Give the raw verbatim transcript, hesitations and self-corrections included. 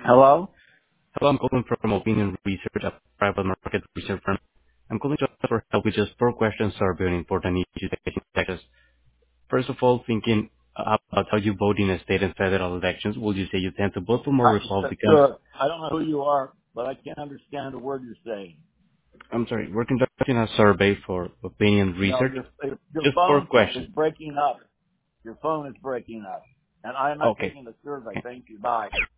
Hello? Hello, I'm calling from Opinion Research, a private market research firm. I'm calling to ask for help with just four questions survey on important issues facing Texas. First of all, thinking uh, about how you vote in a state and federal elections, would you say you tend to vote for more I, Republicans? sir, I don't know who you are, but I can't understand a word you're saying. I'm sorry, we're conducting a survey for Opinion No, Research. your your Just four phone is questions. breaking up. Your phone is breaking up, and I am not Okay. taking the survey. Thank you. Bye.